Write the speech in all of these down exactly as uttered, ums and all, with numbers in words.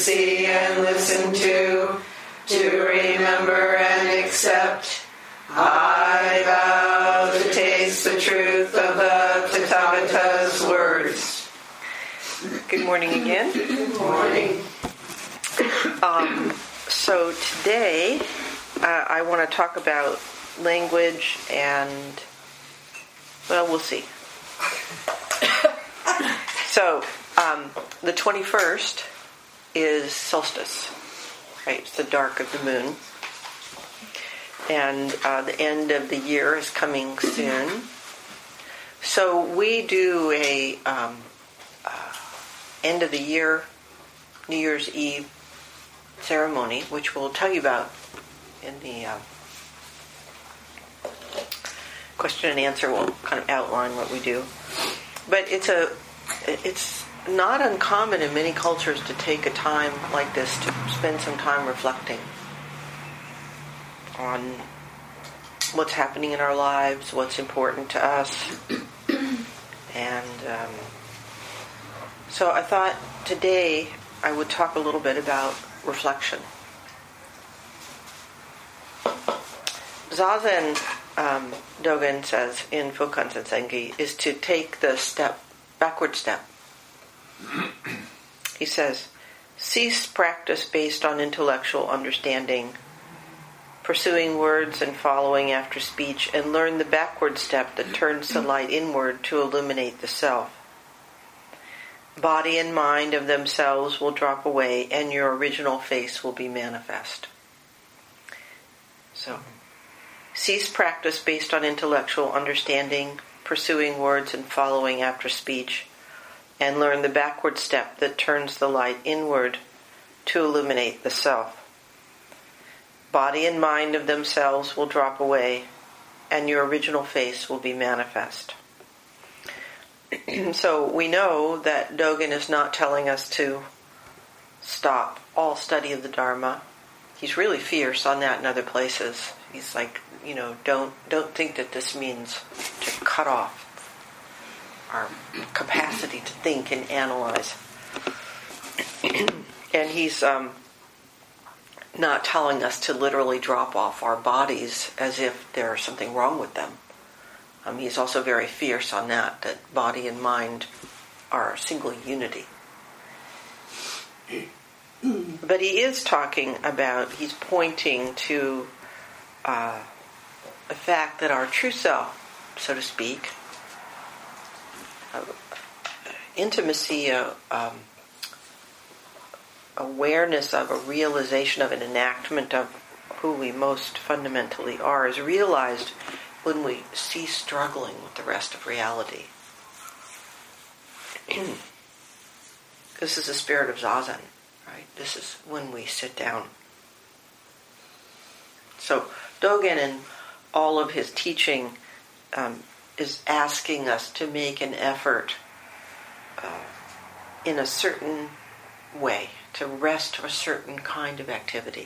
see and listen to, to remember and accept. I vow to taste the truth of the Tathagata's words. Good morning again. Good morning. Um, so today uh, I want to talk about language and, well, we'll see. So um, the twenty-first is solstice, right? It's the dark of the moon. And uh, the end of the year is coming soon. So we do a um, uh, end of the year, New Year's Eve ceremony, which we'll tell you about in the uh, question and answer. We'll kind of outline what we do. But it's a it's not uncommon in many cultures to take a time like this to spend some time reflecting on what's happening in our lives, what's important to us. And um, so I thought today I would talk a little bit about reflection. Zazen um, Dogen says in Fukansen Sengi is to take the step, backward step. He says, cease practice based on intellectual understanding, pursuing words and following after speech, and learn the backward step that turns the light inward to illuminate the self. Body and mind of themselves will drop away, and your original face will be manifest. So, cease practice based on intellectual understanding, pursuing words and following after speech, and learn the backward step that turns the light inward to illuminate the self. Body and mind of themselves will drop away, and your original face will be manifest. So we know that Dogen is not telling us to stop all study of the Dharma. He's really fierce on that in other places. He's like, you know, don't don't think that this means to cut off our capacity to think and analyze. And he's um, not telling us to literally drop off our bodies as if there's something wrong with them. Um, he's also very fierce on that, that body and mind are a single unity. But he is talking about, he's pointing to uh, the fact that our true self, so to speak, uh, intimacy, uh, um, awareness of a realization of an enactment of who we most fundamentally are is realized when we cease struggling with the rest of reality. This is the spirit of Zazen, right? This is when we sit down. So Dogen in all of his teaching um, is asking us to make an effort uh, in a certain way, to rest a certain kind of activity.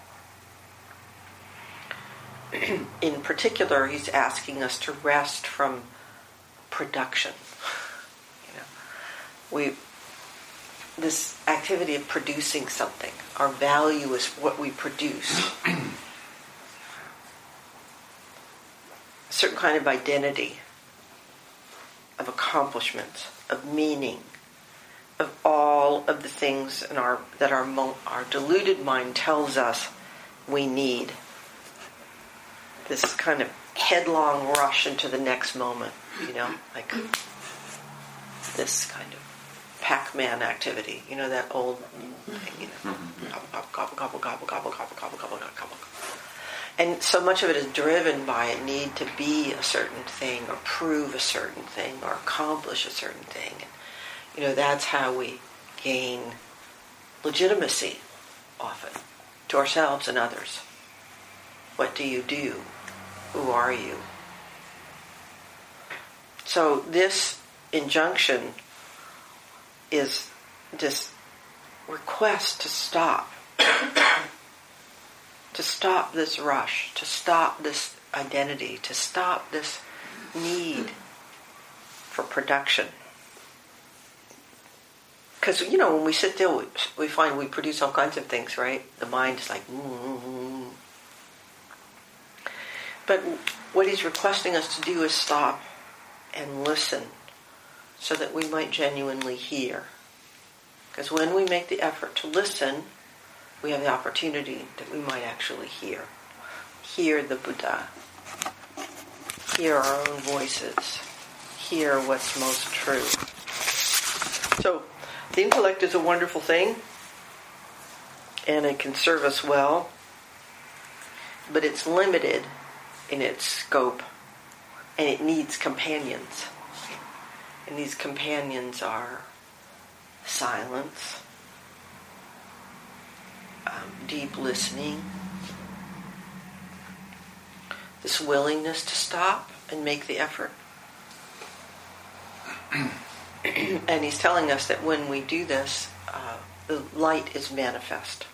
In particular, he's asking us to rest from production. You know, we this activity of producing something. Our value is what we produce. A certain kind of identity, of accomplishments, of meaning, of all of the things in our that our our deluded mind tells us we need. This kind of headlong rush into the next moment, you know, like this kind of Pac-Man activity, you know, that old thing, you know, gobble, gobble, gobble, gobble, gobble, gobble, gobble, gobble, gobble. And so much of it is driven by a need to be a certain thing, or prove a certain thing, or accomplish a certain thing. And, you know, that's how we gain legitimacy, often, to ourselves and others. What do you do? Who are you? So this injunction is this request to stop. To stop this rush, to stop this identity, to stop this need for production. because, you know, when we sit there, we, we find we produce all kinds of things, right? The mind is like, mm-hmm. But what he's requesting us to do is stop and listen so that we might genuinely hear. Because when we make the effort to listen, we have the opportunity that we might actually hear. Hear the Buddha. Hear our own voices. Hear what's most true. So, the intellect is a wonderful thing, and it can serve us well, but it's limited in its scope, and it needs companions. And these companions are silence, um, deep listening, this willingness to stop and make the effort. And he's telling us that when we do this, uh, the light is manifest.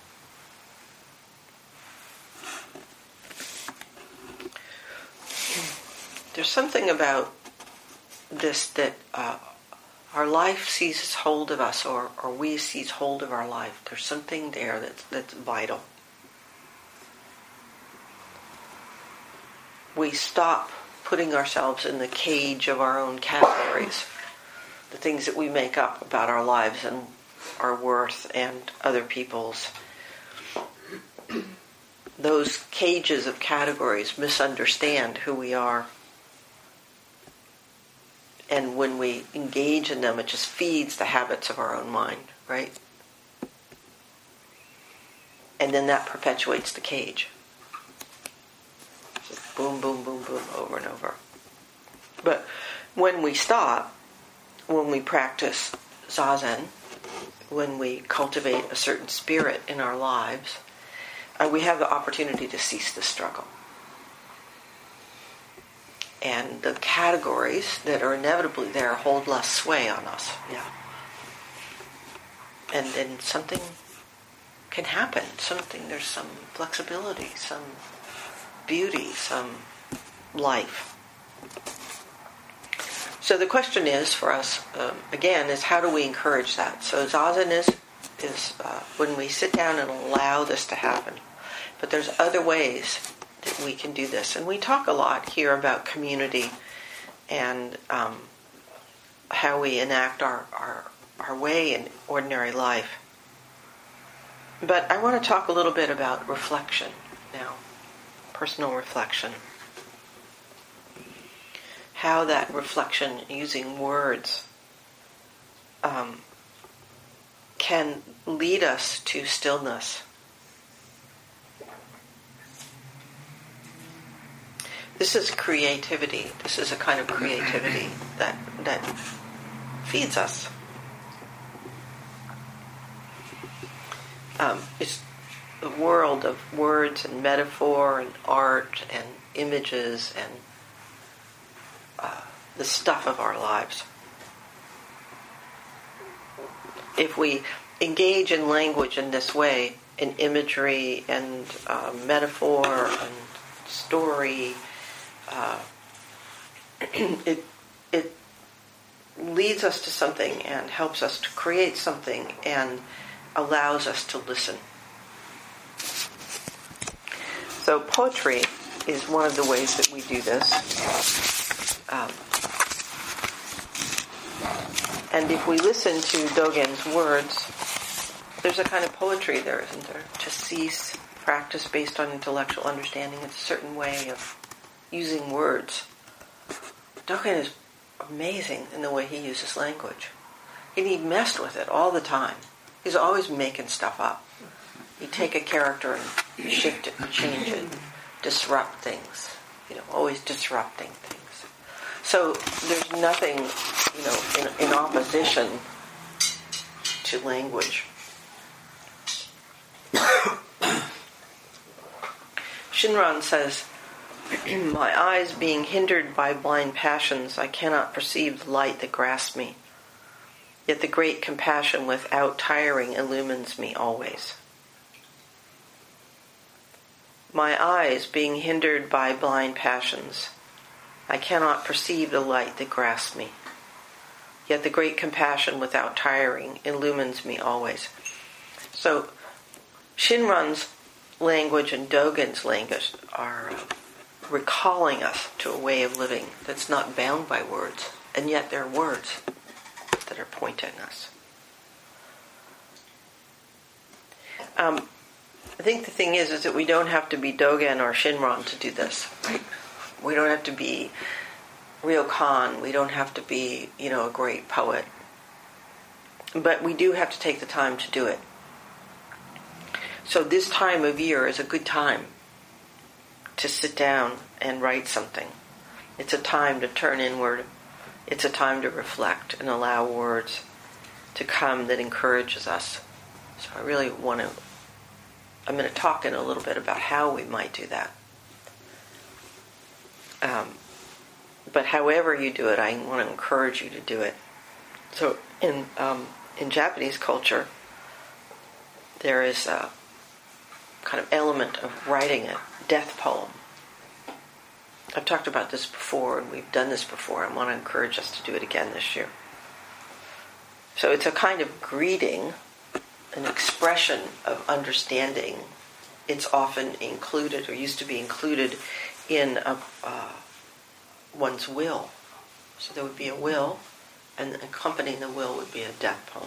There's something about this that uh, our life seizes hold of us, or, or we seize hold of our life. There's something there that's, that's vital. We stop putting ourselves in the cage of our own categories, the things that we make up about our lives and our worth and other people's. Those cages of categories misunderstand who we are. And when we engage in them, it just feeds the habits of our own mind, right? And then that perpetuates the cage. Just boom, boom, boom, boom, over and over. But when we stop, when we practice Zazen, when we cultivate a certain spirit in our lives, uh, we have the opportunity to cease the struggle. And the categories that are inevitably there hold less sway on us. Yeah. And then something can happen. Something, there's some flexibility, some beauty, some life. So the question is for us, um, again, is how do we encourage that? So Zazen is, is uh, when we sit down and allow this to happen. But there's other ways that we can do this. And we talk a lot here about community and um, how we enact our, our, our way in ordinary life. But I want to talk a little bit about reflection now, personal reflection. How that reflection using words um, can lead us to stillness. This is creativity. This is a kind of creativity that that feeds us. Um, it's a world of words and metaphor and art and images and uh, the stuff of our lives. If we engage in language in this way, in imagery and uh, metaphor and story, Uh, it it leads us to something and helps us to create something and allows us to listen. So poetry is one of the ways that we do this. Um, and if we listen to Dogen's words, there's a kind of poetry there, isn't there? To cease, practice based on intellectual understanding. It's a certain way of using words. Dogen is amazing in the way he uses language. And he messed with it all the time. He's always making stuff up. He'd take a character and shift it, change it, disrupt things. You know, always disrupting things. So there's nothing, you know, in, in opposition to language. Shinran says, "My eyes being hindered by blind passions, I cannot perceive the light that grasps me. Yet the great compassion without tiring illumines me always. My eyes being hindered by blind passions, I cannot perceive the light that grasps me. Yet the great compassion without tiring illumines me always. So Shinran's language and Dogen's language are uh, recalling us to a way of living that's not bound by words, and yet they're words that are pointing us. Um, I think the thing is, is that we don't have to be Dogen or Shinran to do this. Right? We don't have to be Ryokan. We don't have to be, you know, a great poet. But we do have to take the time to do it. So this time of year is a good time to sit down and write something. It's a time to turn inward. It's a time to reflect and allow words to come that encourages us. So I really want to, I'm going to talk in a little bit about how we might do that. Um, but however you do it, I want to encourage you to do it. So in um, in Japanese culture, there is a kind of element of writing a death poem. I've talked about this before, and we've done this before. I want to encourage us to do it again this year. So it's a kind of greeting, an expression of understanding. It's often included, or used to be included, in a, uh, one's will. So there would be a will, and accompanying the will would be a death poem.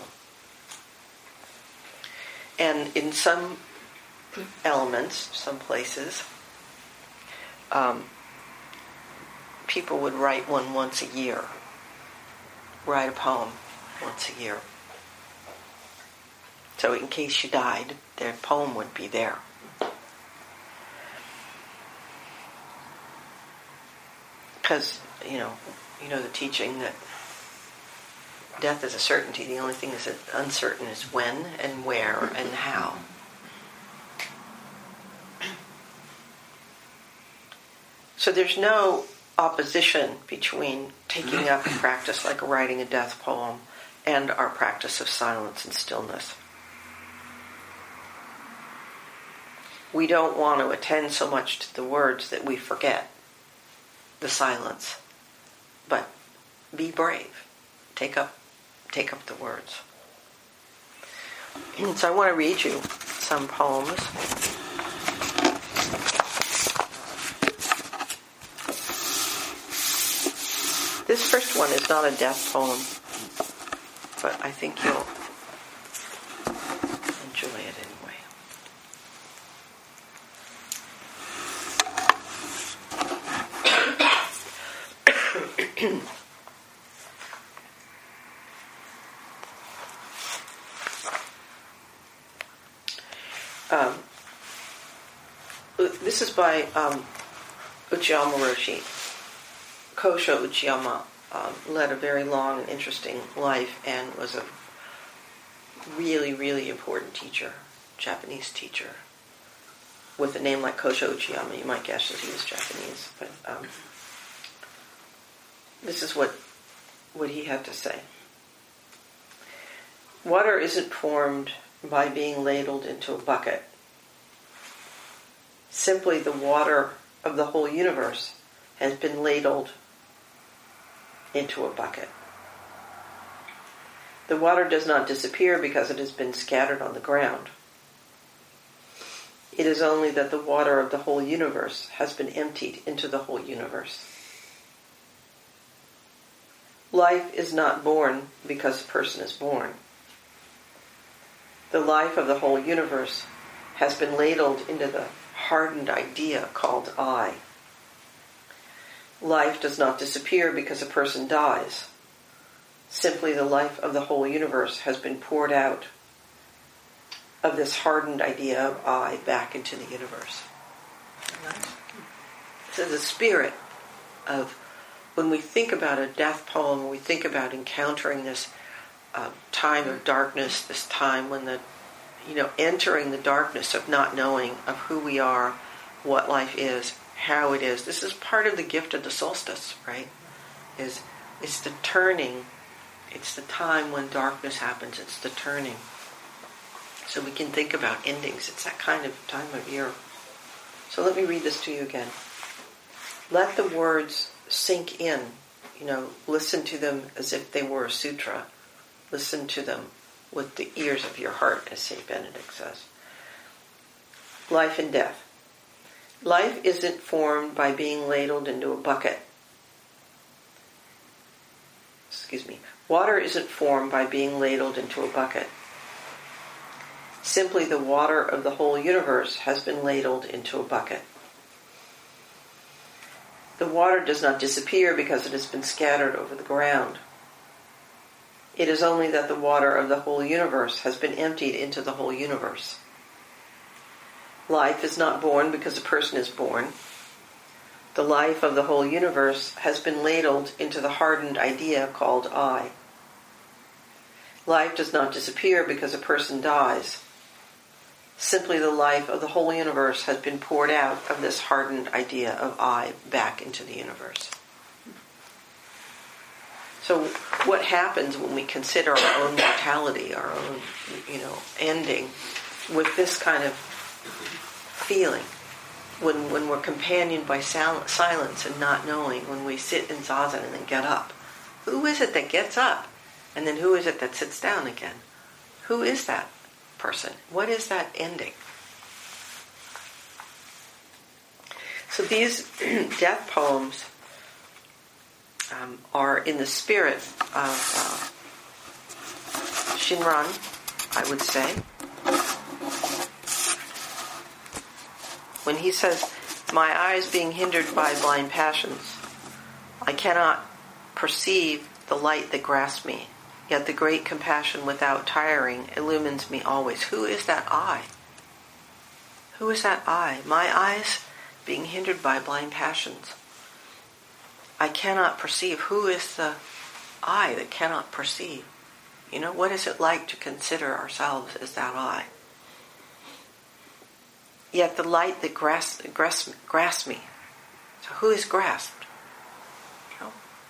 And in some elements, some places, um, people would write one once a year. Write a poem once a year. So in case you died, their poem would be there. Because, you know, you know the teaching that death is a certainty. The only thing that's uncertain is when and where and how. So there's no opposition between taking up a practice like writing a death poem and our practice of silence and stillness. We don't want to attend so much to the words that we forget the silence. But be brave. Take up, take up the words. And so I want to read you some poems. This first one is not a death poem, but I think you'll enjoy it anyway. um, this is by um, Uchiyama Roshi. Kosho Uchiyama um, led a very long and interesting life and was a really, really important teacher, Japanese teacher. With a name like Kosho Uchiyama, you might guess that he was Japanese. But um, this is what, what he had to say. Water isn't formed by being ladled into a bucket. Simply the water of the whole universe has been ladled into a bucket. The water does not disappear because it has been scattered on the ground. It is only that the water of the whole universe has been emptied into the whole universe. Life is not born because a person is born. The life of the whole universe has been ladled into the hardened idea called I. Life does not disappear because a person dies. Simply the life of the whole universe has been poured out of this hardened idea of I back into the universe. So the spirit of when we think about a death poem, when we think about encountering this uh, time of darkness, this time when the, you know, entering the darkness of not knowing of who we are, what life is, how it is. This is part of the gift of the solstice, right? Is it's the turning. It's the time when darkness happens. It's the turning. So we can think about endings. It's that kind of time of year. So let me read this to you again. Let the words sink in You know, listen to them as if they were a sutra. Listen to them with the ears of your heart, as Saint Benedict says. Life and death. Life isn't formed by being ladled into a bucket. Excuse me. Water isn't formed by being ladled into a bucket. Simply the water of the whole universe has been ladled into a bucket. The water does not disappear because it has been scattered over the ground. It is only that the water of the whole universe has been emptied into the whole universe. Life is not born because a person is born. The life of the whole universe has been ladled into the hardened idea called I. Life does not disappear because a person dies. Simply the life of the whole universe has been poured out of this hardened idea of I back into the universe. So what happens when we consider our own mortality, our own, you know, ending, with this kind of feeling? When when we're companioned by sil- silence and not knowing, when we sit in zazen and then get up. Who is it that gets up? And then who is it that sits down again? Who is that person? What is that ending? So these death poems um, are in the spirit of uh, Shinran, I would say. When he says, my eyes being hindered by blind passions, I cannot perceive the light that grasps me, yet the great compassion without tiring illumines me always. Who is that I? Who is that I? My eyes being hindered by blind passions. I cannot perceive. Who is the I that cannot perceive? You know, what is it like to consider ourselves as that I? Yet the light that grasps, grasps, grasps me. So who is grasped? You know?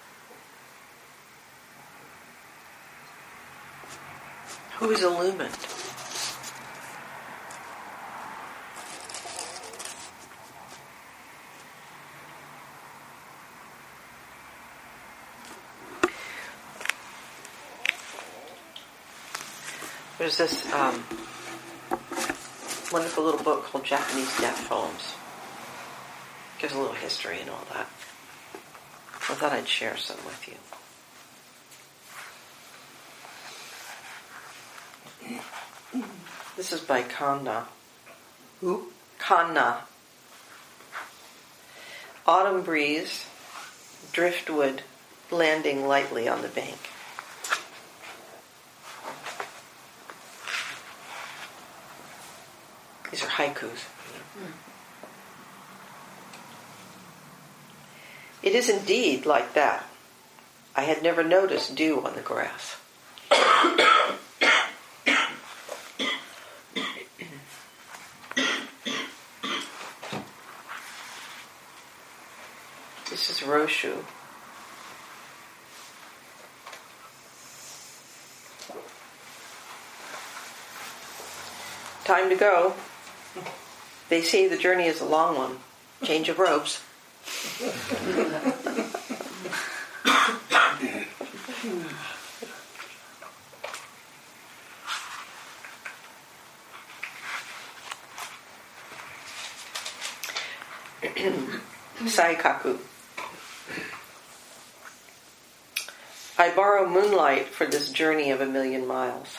Who is illumined? There's this um, wonderful little book called Japanese Death Poems. Gives a little history and all that. I thought I'd share some with you. This is by Kanna. Who? Kanna. Autumn breeze, driftwood landing lightly on the bank. These are haikus. It is indeed like that. I had never noticed dew on the grass. This is Roshu. Time to go. They say the journey is a long one. Change of ropes. Saikaku. I borrow moonlight for this journey of a million miles.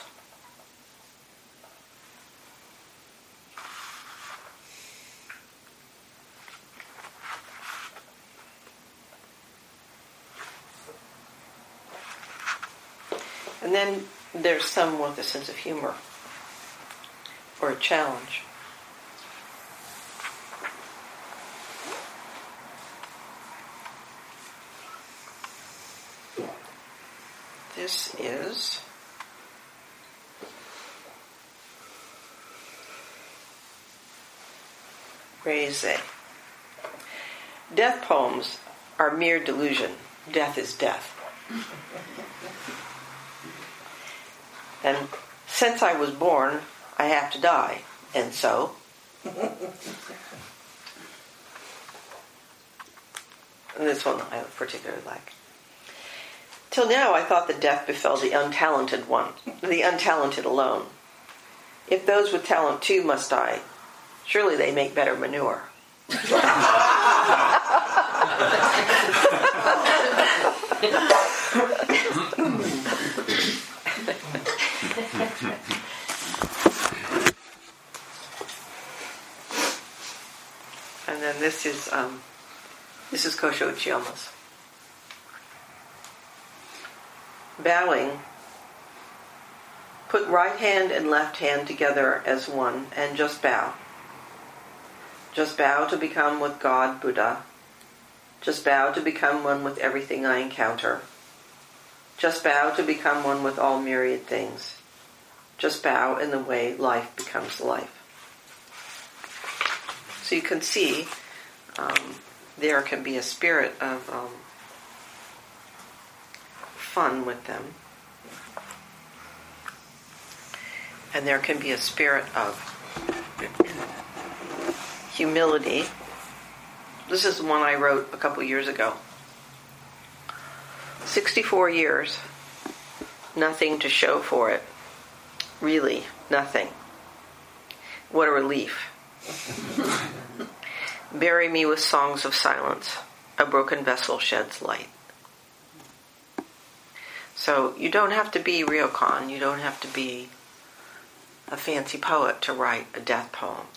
And then there's some with a sense of humor or a challenge. This is Reze. Death poems are mere delusion. Death is death. And since I was born, I have to die. And so? And this one I particularly like. Till now I thought that death befell the untalented one, the untalented alone. If those with talent too must die, surely they make better manure. And then this is um, this is Kosho Uchiyama's. Bowing, put right hand and left hand together as one and just bow. Just bow to become with God, Buddha. Just bow to become one with everything I encounter. Just bow to become one with all myriad things. Just bow in the way life becomes life. So you can see um, there can be a spirit of um, fun with them. And there can be a spirit of humility. This is the one I wrote a couple years ago. sixty-four years, nothing to show for it. Really, nothing. What a relief. Bury me with songs of silence. A broken vessel sheds light. So you don't have to be Ryokan. You don't have to be a fancy poet to write a death poem.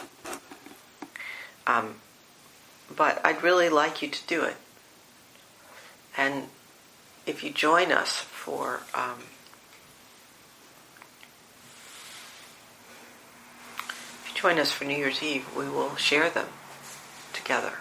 Um, but I'd really like you to do it. And if you join us for um, if you join us for New Year's Eve, we will share them together.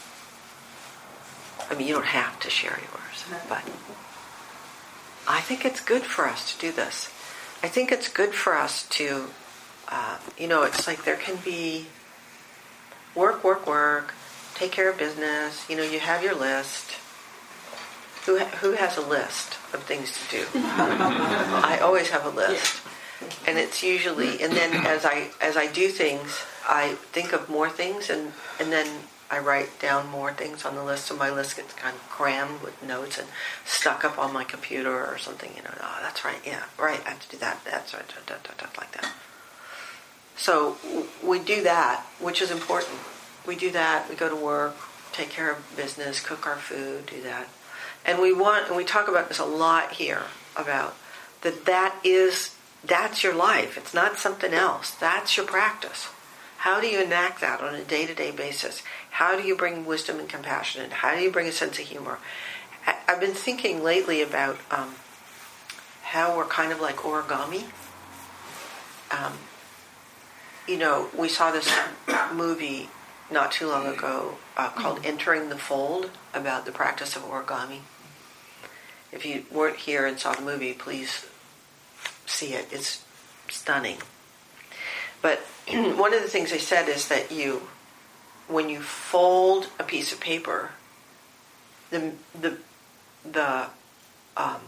I mean, you don't have to share yours, but I think it's good for us to do this. I think it's good for us to, uh, you know, it's like there can be work, work, work, take care of business. You know, you have your list. Who ha- who has a list of things to do? I always have a list, and it's usually. And then as I as I do things, I think of more things, and and then I write down more things on the list. So my list gets kind of crammed with notes and stuck up on my computer or something. You know, oh, that's right. Yeah, right. I have to do that. That's right. Da, da, da, da, like that. So we do that, which is important. We do that. We go to work, take care of business, cook our food, do that. And we want, and we talk about this a lot here, about that that is, that's your life. It's not something else. That's your practice. How do you enact that on a day-to-day basis? How do you bring wisdom and compassion in? How do you bring a sense of humor? I've been thinking lately about um, how we're kind of like origami. Um, you know, we saw this movie not too long ago uh, called Entering the Fold, about the practice of origami. If you weren't here and saw the movie, please see it. It's stunning. But one of the things they said is that you, when you fold a piece of paper, the the the um,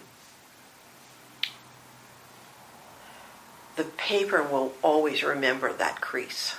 the paper will always remember that crease.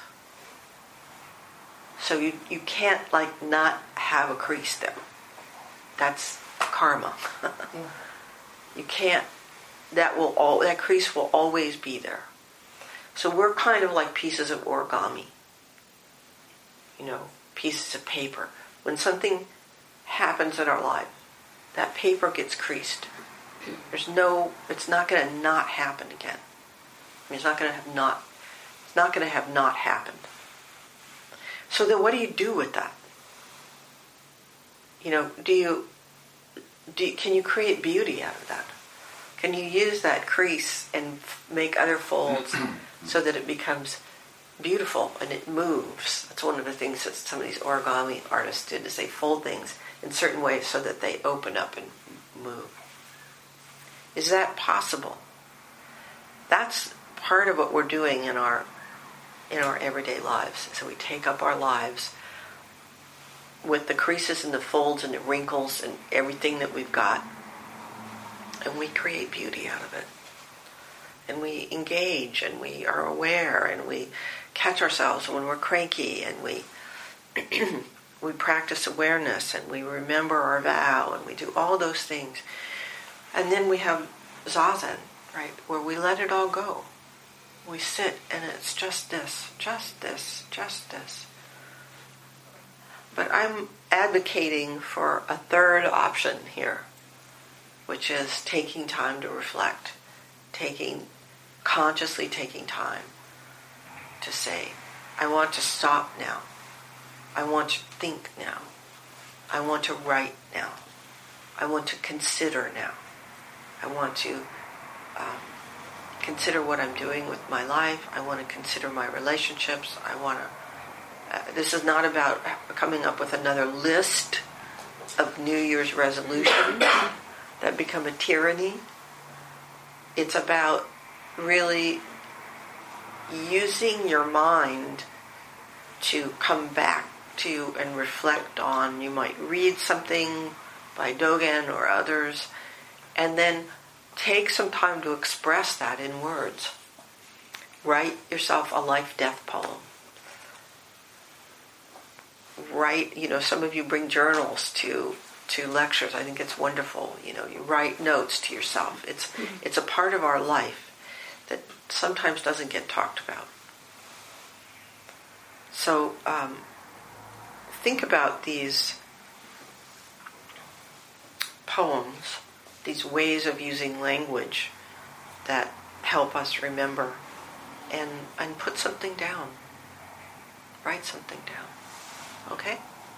So you, you can't like not have a crease there. That's karma. You can't. That will all that crease will always be there. So we're kind of like pieces of origami. You know, pieces of paper. When something happens in our life, that paper gets creased. There's no. It's not going to not happen again. I mean, it's not going to have not. It's not going to have not happened. So then what do you do with that? You know, do you, do you, can you create beauty out of that? Can you use that crease and make other folds so that it becomes beautiful and it moves? That's one of the things that some of these origami artists did, is they fold things in certain ways so that they open up and move. Is that possible? That's part of what we're doing in our in our everyday lives. So we take up our lives with the creases and the folds and the wrinkles and everything that we've got, and we create beauty out of it. And we engage, and we are aware, and we catch ourselves when we're cranky, and we we practice awareness, and we remember our vow, and we do all those things. And then we have Zazen, right, where we let it all go. We sit and it's just this, just this, just this. But I'm advocating for a third option here, which is taking time to reflect, taking, consciously taking time to say, I want to stop now. I want to think now. I want to write now. I want to consider now. I want to um, consider what I'm doing with my life. I want to consider my relationships. I want to... Uh, this is not about coming up with another list of New Year's resolutions that become a tyranny. It's about really using your mind to come back to and reflect on. You might read something by Dogen or others, and then take some time to express that in words. Write yourself a life-death poem. Write, you know, some of you bring journals to to lectures. I think it's wonderful. You know, you write notes to yourself. It's mm-hmm. it's a part of our life that sometimes doesn't get talked about. So um, think about these poems, these ways of using language that help us remember, and and put something down. Write something down. Okay?